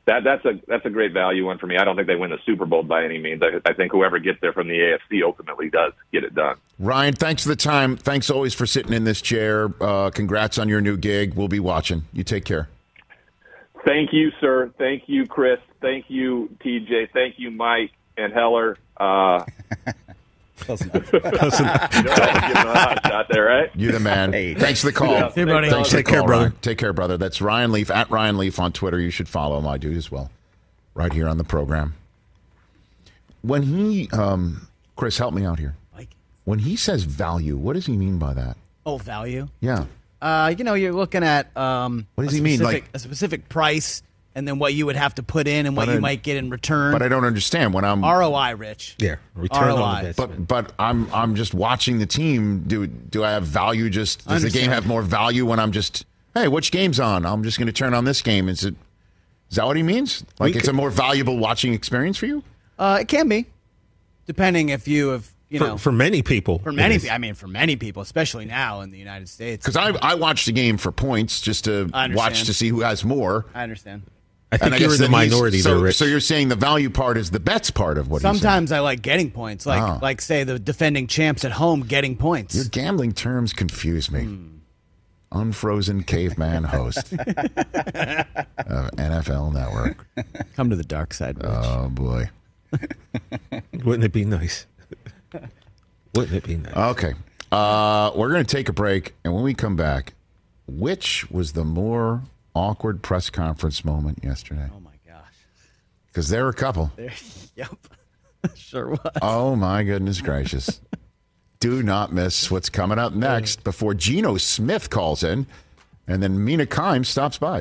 that that's a that's a great value one for me. I don't think they win the Super Bowl by any means. I, I think whoever gets there from the A F C ultimately does get it done. Ryan, thanks for the time. Thanks always for sitting in this chair. Uh, congrats on your new gig. We'll be watching. You take care. Thank you, sir. Thank you, Chris. Thank you, T J. Thank you, Mike and Heller. Uh, Close enough. you know, I'm giving a hot shot there, right? You're the man. Hey. Thanks for the call. Yeah, Hey, buddy. Thanks for the Take care, call, brother. Ryan. Take care, brother. That's Ryan Leaf, at Ryan Leaf on Twitter. You should follow him. I do as well. Right here on the program. When he, um, Chris, help me out here. Like, When he says value, what does he mean by that? oh, value. Yeah. Uh, you know, you're looking at um, What does a he mean, specific- like- a specific price, and then what you would have to put in and what But you I- might get in return. But I don't understand when I'm R O I, Rich. Yeah, return R O I. on investment. But but I'm I'm just watching the team. Do do I have value? Just does the game Understand. have more value when I'm just hey, which game's on? I'm just going to turn on this game. Is it? Is that what he means? Like We it's could- a more valuable watching experience for you? Uh, it can be, depending if you have, you for, know, for many people, for it many. is. I mean, for many people, especially now in the United States. Because I I watch the game for points, just to I understand. watch to see who has more. I understand. I think And I you're guess in the then he's- minority so, there, Rich. So you're saying the value part is the bets part of what Sometimes I like getting points, like Oh. like say the defending champs at home getting points. he's saying. Your gambling terms confuse me. Unfrozen caveman host of N F L Network. Come to the dark side, Rich. Oh boy. Wouldn't it be nice? Wouldn't it be nice? Okay. Uh, we're going to take a break. And when we come back, which was the more awkward press conference moment yesterday? Oh my gosh. Because there were a couple. There, yep. Sure was. Oh, my goodness gracious. Do not miss what's coming up next before Geno Smith calls in and then Mina Kimes stops by.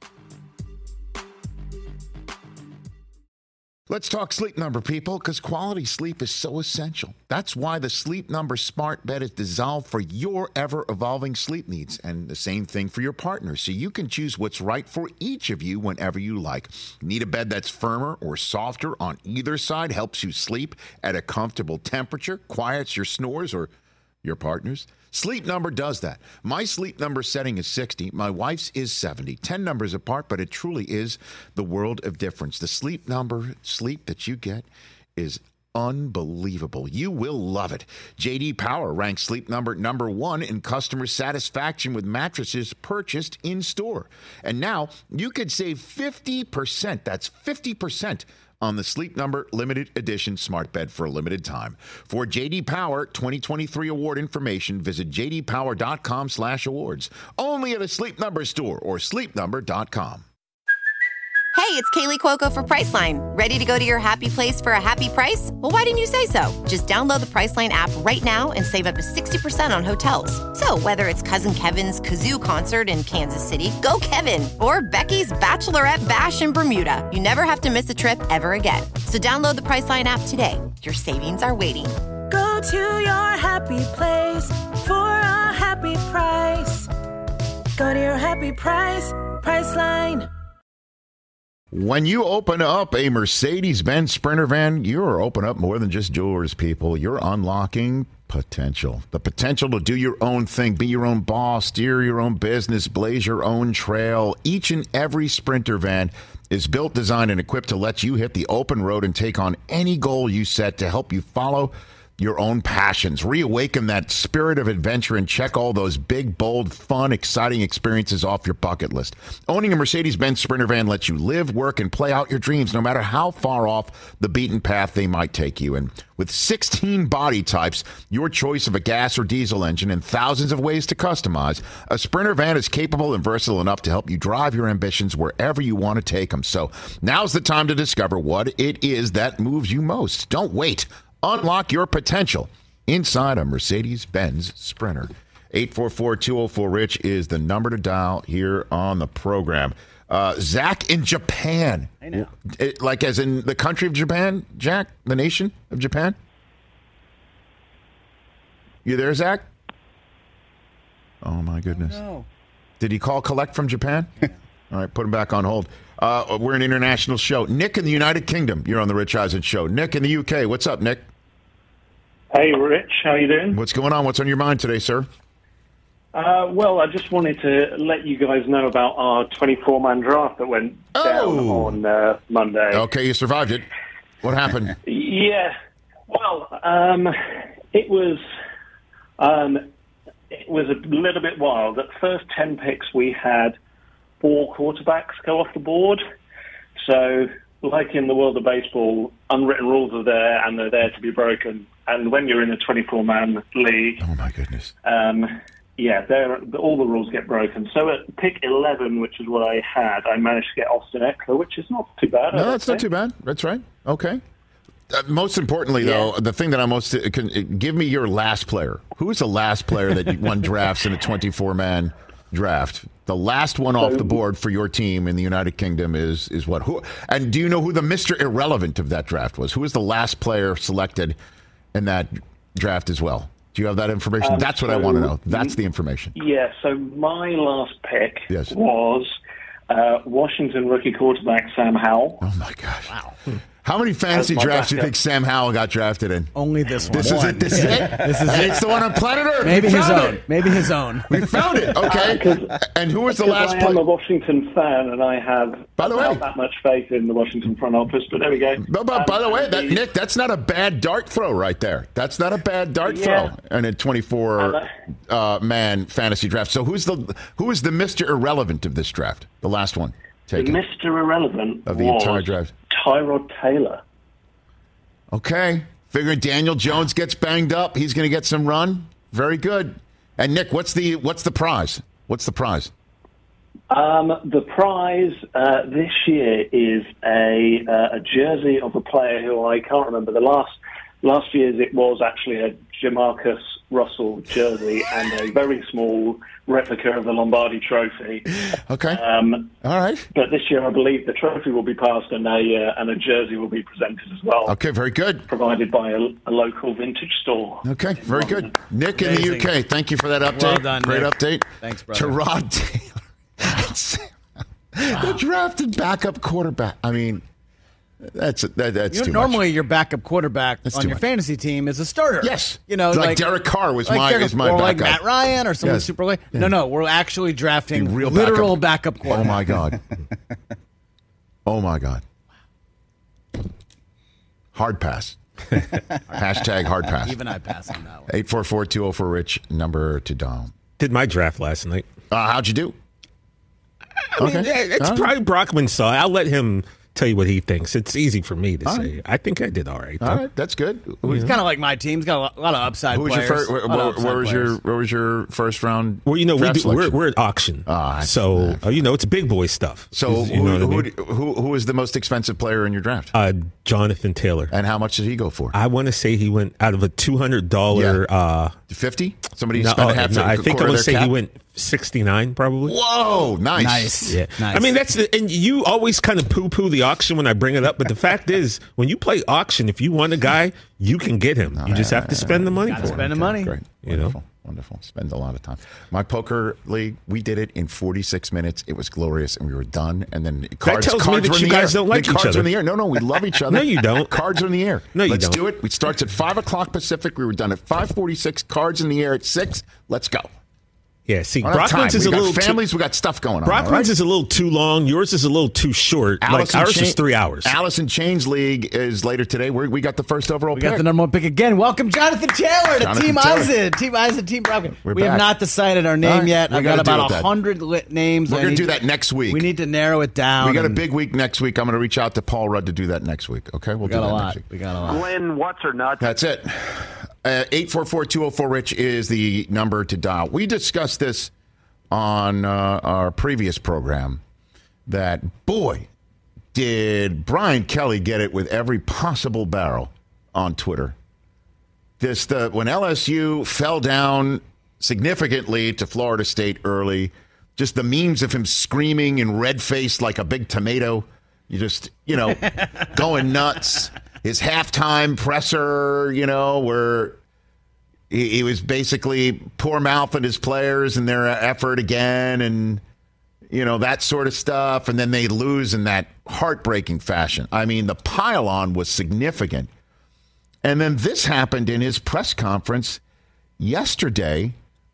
Let's talk Sleep Number, people, because quality sleep is so essential. That's why the Sleep Number smart bed is designed for your ever-evolving sleep needs, and the same thing for your partner, so you can choose what's right for each of you whenever you like. Need a bed that's firmer or softer on either side, helps you sleep at a comfortable temperature, quiets your snores or your partner's? Sleep Number does that. My Sleep Number setting is sixty. My wife's is seventy. ten numbers apart, but it truly is the world of difference. The Sleep Number sleep that you get is unbelievable. You will love it. J D Power ranks Sleep Number number one in customer satisfaction with mattresses purchased in store. And now you could save fifty percent. That's fifty percent on the Sleep Number limited edition smart bed for a limited time. For J D Power twenty twenty-three award information, visit j d power dot com slash awards. Only at a Sleep Number store or sleep number dot com. Hey, it's Kaylee Cuoco for Priceline. Ready to go to your happy place for a happy price? Well, why didn't you say so? Just download the Priceline app right now and save up to sixty percent on hotels. So whether it's Cousin Kevin's Kazoo Concert in Kansas City, go Kevin, or Becky's Bachelorette Bash in Bermuda, you never have to miss a trip ever again. So download the Priceline app today. Your savings are waiting. Go to your happy place for a happy price. Go to your happy price, Priceline. When you open up a Mercedes-Benz Sprinter van, you're opening up more than just doors, people. You're unlocking potential. The potential to do your own thing, be your own boss, steer your own business, blaze your own trail. Each and every Sprinter van is built, designed, and equipped to let you hit the open road and take on any goal you set to help you follow your own passions. Reawaken that spirit of adventure and check all those big, bold, fun, exciting experiences off your bucket list. Owning a Mercedes-Benz Sprinter van lets you live, work, and play out your dreams no matter how far off the beaten path they might take you. And with sixteen body types, your choice of a gas or diesel engine, and thousands of ways to customize, a Sprinter van is capable and versatile enough to help you drive your ambitions wherever you want to take them. So now's the time to discover what it is that moves you most. Don't wait. Unlock your potential inside a Mercedes-Benz Sprinter. eight four four, two oh four, RICH is the number to dial here on the program. Uh, Zach in Japan. I know. It, like as in the country of Japan, Jack? The nation of Japan? You there, Zach? Oh, my goodness. Oh, no. Did he call collect from Japan? All right, put him back on hold. Uh, we're an international show. Nick in the United Kingdom. You're on the Rich Eisen Show. Nick in the U K. What's up, Nick? Hey, Rich. How you doing? What's going on? What's on your mind today, sir? Uh, well, I just wanted to let you guys know about our twenty-four man draft that went Oh. down on uh, Monday. Okay, you survived it. What happened? Yeah. Well, um, it was um, it was a little bit wild. At first ten picks, we had four quarterbacks go off the board. So, like in the world of baseball, unwritten rules are there, and they're there to be broken. And when you're in a twenty-four man league, oh my goodness, um, yeah, there all the rules get broken. So at pick eleven, which is what I had, I managed to get Austin Eckler, which is not too bad. No, that's not too bad. That's right. Okay. Uh, most importantly, Yeah. though, the thing that I'm most uh, can, uh, give me your last player. Who is the last player that you won drafts in a twenty-four man draft? The last one off the board for your team in the United Kingdom is is what? Who? And do you know who the Mister Irrelevant of that draft was? Who was the last player selected in that draft as well? Do you have that information? Um, That's what I so- want to know. That's the information. Yeah, so my last pick Yes. was uh, Washington rookie quarterback Sam Howell. Oh, my gosh. Wow. How many fantasy As my drafts do you backup. think Sam Howell got drafted in? Only this one. This is it. This is it. This is And it. it's the one on planet Earth. Maybe We his found own. it. Maybe his own. We found it. Okay. Uh, and who was the Because last I am player? a Washington fan, and I have By the about way- that much faith in the Washington front office. But there we go. But, but by Um, the way, and that the- Nick, that's not a bad dart throw right there. That's not a bad dart Yeah. throw in a twenty-four uh, man fantasy draft. So who's the who is the Mister Irrelevant of this draft? The last one the taken Mister Irrelevant of the was entire draft. Tyrod Taylor. Okay, figuring Daniel Jones gets banged up, he's going to get some run. Very good. And Nick, what's the what's the prize? What's the prize? Um, the prize uh, this year is a uh, a jersey of a player who I can't remember. The last last year's it was actually a Jamarcus Russell jersey and a very small replica of the Lombardi Trophy. Okay. Um, All right. But this year, I believe the trophy will be passed and a uh, and a jersey will be presented as well. Okay, very good. Provided by a, a local vintage store. Okay, very good. Nick in the U K, thank you for that update. Well done, Great Nick. update. Thanks, brother. Tyrod Taylor. The drafted backup quarterback. I mean, that's that, that's You know, too normally much. your backup quarterback That's on too your much. fantasy team is a starter. Yes. You know, Like like, Derek Carr was like my- Derek- is my or like backup. Matt Ryan or someone Yes. super late. Yeah. No, no, we're actually drafting Real literal backup, Oh quarterback. my God. Oh my God. Hard pass. Hashtag hard pass. Even I pass on that one. eight four four, two oh four, rich number to dial. Did my draft last night. Uh, how'd you do? I mean, Okay. yeah, it's All right. probably Brockman saw. I'll let him tell you what he thinks. It's easy for me to All say. right. I think I did all right. All though. right, that's good. It's kind of like my team. It's got a lot, a lot of upside Who was your players. first? Where, A lot of where, upside where was your players. where was your first round? Well, you know, we draft do, we're, selection? we're at auction. Ah, so, uh, you know, it's big boy stuff. So you know who, what I who, mean? who who was the most expensive player in your draft? Uh, Jonathan Taylor. And how much did he go for? I want to say he went out of a two hundred dollars. Yeah. Uh, Fifty? Somebody no, spent oh, a half. no, a I think I quarter want of to their say he cap? went sixty-nine probably. Whoa, nice. Nice. Yeah. Nice. I mean, that's the, and you always kind of poo poo the auction when I bring it up. But the fact is, when you play auction, if you want a guy, you can get him. You just have to spend the money Gotta for spend him. the money. Great. You know? Wonderful. Wonderful. Spends a lot of time. My poker league, we did it in forty-six minutes. It was glorious, and we were done. And then cards, tells me cards that were in you the guys air. don't like Then each cards other. are in the air. No, no, we love each other. No, you don't. Cards are in the air. No, you Let's don't. do it. We starts at five o'clock Pacific. We were done at five forty-six. Cards in the air at six. Let's go. Yeah, see, I don't have Brockman's time. is we a got little families. too, we got stuff going on. Brockman's all right? is a little too long. Yours is a little too short. Allison like ours Chain- is three hours. Allison Chains League is later today. We're, we got the first overall We pick. got the number one pick again. Welcome, Jonathan Taylor to Jonathan Team Taylor. Eisen. Team Eisen, Team Brockman. We're we have back. not decided our name All right. yet. We I've got gotta deal about with a that. hundred lit names. We're I going need to do that next week. We need to narrow it down. We got a and big week next week. I'm going to reach out to Paul Rudd to do that next week. Okay, we'll We do got a that lot. next week. We got a lot. Glenn, what's or not? That's it. Uh, eight four four, two oh four, rich is the number to dial. We discussed this on uh, our previous program that, boy, did Brian Kelly get it with every possible barrel on Twitter. This the when L S U fell down significantly to Florida State early, just the memes of him screaming and red-faced like a big tomato. You just, you know, going nuts. His halftime presser, you know, where he, he was basically poor mouthing his players and their effort again and, you know, that sort of stuff. And then they lose in that heartbreaking fashion. I mean, the pile-on was significant. And then this happened in his press conference yesterday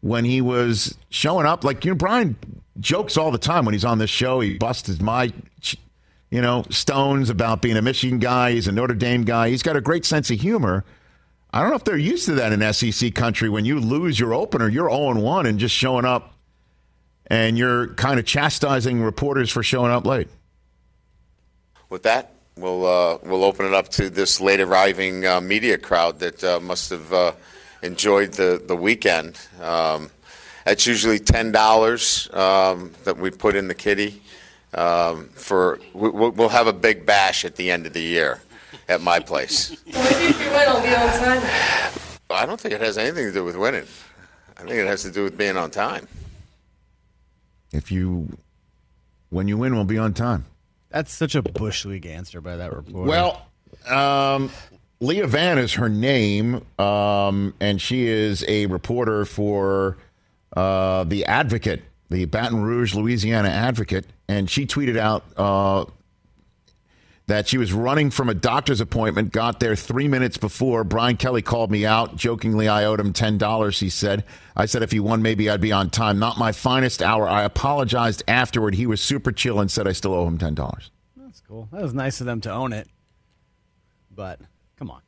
when he was showing up. Like, you know, Brian jokes all the time when he's on this show. He busts my, you know, stones about being a Michigan guy. He's a Notre Dame guy. He's got a great sense of humor. I don't know if they're used to that in S E C country. When you lose your opener, you're oh and one and just showing up, and you're kind of chastising reporters for showing up late. With that, we'll uh, we'll open it up to this late arriving uh, media crowd that uh, must have uh, enjoyed the the weekend. Um, that's usually ten dollars um, that we put in the kitty. Um, for we, we'll have a big bash at the end of the year at my place. Maybe if you win, I'll be on time. I don't think it has anything to do with winning. I think it has to do with being on time. If you, when you win, we'll be on time. That's such a Bush League answer by that reporter. Well, um, Leah Vann is her name, um, and she is a reporter for uh, The Advocate, the Baton Rouge, Louisiana Advocate, and she tweeted out uh, that she was running from a doctor's appointment, got there three minutes before. Brian Kelly called me out. Jokingly, I owed him ten dollars, he said. I said if he won, maybe I'd be on time. Not my finest hour. I apologized afterward. He was super chill and said I still owe him ten dollars. That's cool. That was nice of them to own it. But, come on.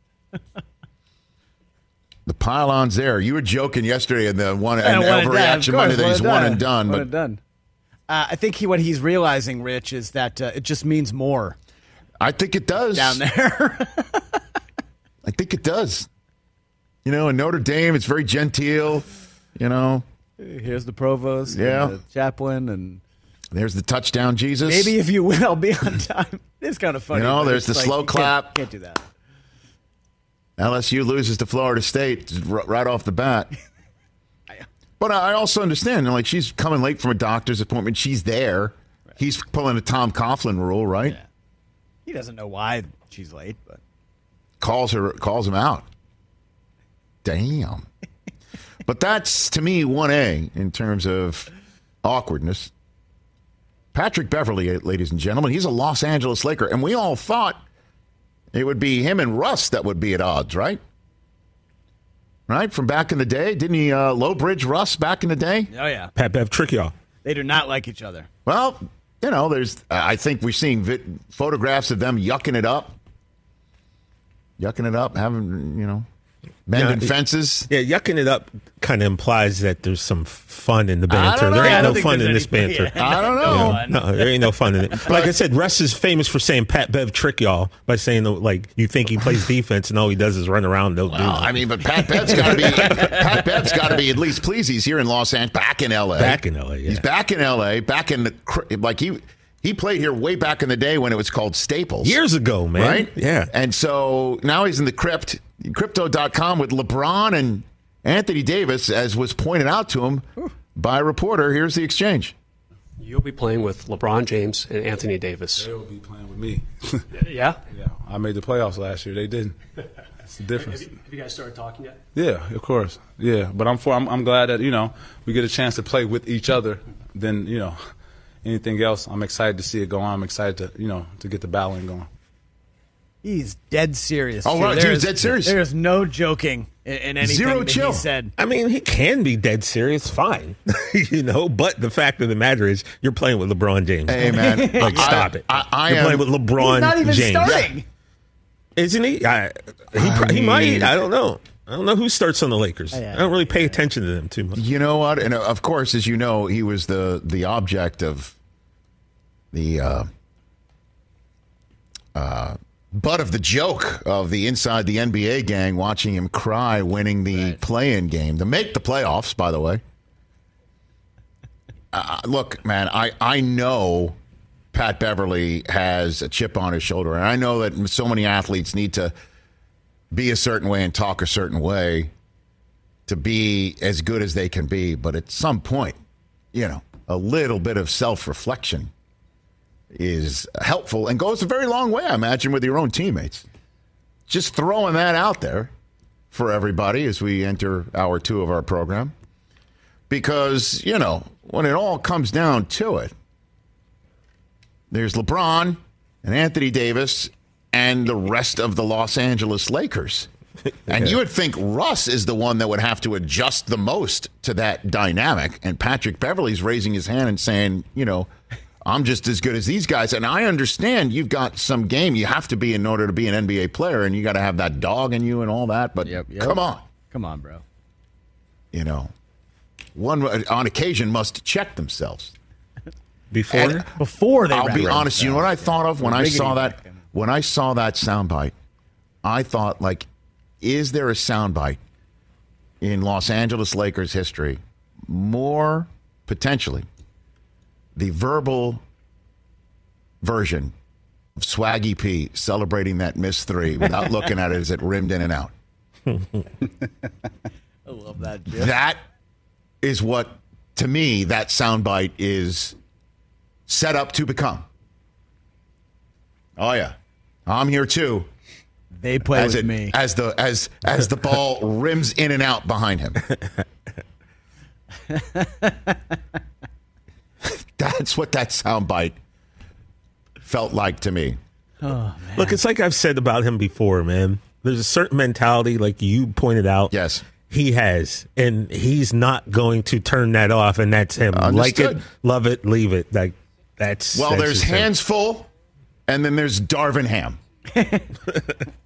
The pylon's there. You were joking yesterday in the one Yeah, and one and overreaction done. Monday Of that course, he's one one and and done. One But and done. Uh, I think he, what he's realizing, Rich, is that uh, it just means more. I think it does. Down there. I think it does. You know, in Notre Dame, it's very genteel. You know. Here's the provost. Yeah. And the chaplain. And there's the touchdown, Jesus. maybe if you win, I'll be on time. It's kind of funny. You know, but there's it's the like, slow you clap. Can't, can't do that. L S U loses to Florida State r- right off the bat. But I also understand, like, she's coming late from a doctor's appointment. She's there. Right. He's pulling a Tom Coughlin rule, right? Yeah. He doesn't know why she's late, but calls her, calls him out. Damn. But that's, to me, one A in terms of awkwardness. Patrick Beverley, ladies and gentlemen, he's a Los Angeles Laker, and we all thought it would be him and Russ that would be at odds, right? Right? From back in the day. Didn't he uh, low bridge Russ back in the day? Oh, yeah. Pat Bev trick y'all. They do not like each other. Well, you know, there's, uh, I think we're seeing vi- photographs of them yucking it up. Yucking it up, having, you know, mending Yeah, fences. Yeah, yucking it up kind of implies that there's some fun in the banter. don't There know. ain't I no don't think fun there's in this any- banter. yeah. I don't know. No, there ain't no fun in it. Like I said, Russ is famous for saying Pat Bev trick y'all by saying, like, you think he plays defense and all he does is run around. Those Well, dudes. I mean, but Pat Bev's got to be Pat Bev's got to be at least pleased. He's here in Los Angeles, back in L A. Back in L A, yeah. He's back in L A, back in the cr- like he he played here way back in the day when it was called Staples. Years ago, man. Right? Yeah. And so now he's in the crypt, crypto dot com with LeBron and Anthony Davis, as was pointed out to him by a reporter. Here's the exchange. You'll be playing with LeBron James and Anthony Davis. They'll be playing with me. Yeah? Yeah. I made the playoffs last year. They didn't. That's the difference. Have you, have you guys started talking yet? Yeah, of course. Yeah, but I'm for. I'm, I'm glad that you know we get a chance to play with each other. Then you know, anything else, I'm excited to see it go on. I'm excited to you know to get the battling going. He's dead serious. Oh, too. right. There He's is- dead serious. There is no joking in, in anything Zero that chill. he said. I mean, he can be dead serious, fine, you know. But the fact of the matter is, you're playing with LeBron James. Hey, man. like, stop I- it. I- I you're am- playing with LeBron He's not even James, starting. isn't he? I, he I pro- he mean- might. I don't know. I don't know who starts on the Lakers. Yeah, I don't really pay attention to them too much. You know what? And uh, of course, as you know, he was the the object of the uh, uh, butt of the joke of the Inside the N B A gang, watching him cry winning the Right. play-in game to make the playoffs, by the way. Uh, look, man, I, I know Pat Beverley has a chip on his shoulder, and I know that so many athletes need to be a certain way and talk a certain way to be as good as they can be. But at some point, you know, a little bit of self-reflection is helpful and goes a very long way, I imagine, with your own teammates. Just throwing that out there for everybody as we enter hour two of our program. Because, you know, when it all comes down to it, there's LeBron and Anthony Davis and the rest of the Los Angeles Lakers. And you would think Russ is the one that would have to adjust the most to that dynamic. And Patrick Beverley's raising his hand and saying, you know, I'm just as good as these guys. And I understand you've got some game you have to be in order to be an N B A player, and you got to have that dog in you and all that. But Yep, yep. come on. Come on, bro. You know, one on occasion must check themselves. Before? And Before they I'll wrap be around honest, you know what I thought of when I Riggedy saw that? back. When I saw that soundbite, I thought, like, is there a soundbite in Los Angeles Lakers history more potentially the verbal version of Swaggy P celebrating that missed three without looking at it as it rimmed in and out? I love that, Jim. That is what, to me, that soundbite is set up to become. Oh yeah, I'm here too. They play as with it, me. as the as as the ball rims in and out behind him. That's what that soundbite felt like to me. Oh, man. Look, it's like I've said about him before, man. There's a certain mentality, like you pointed out. Yes. He has, and he's not going to turn that off, and that's him. Understood. Like it, love it, leave it. Like that's Well, that's there's his thing. hands full, and then there's Darvin Ham.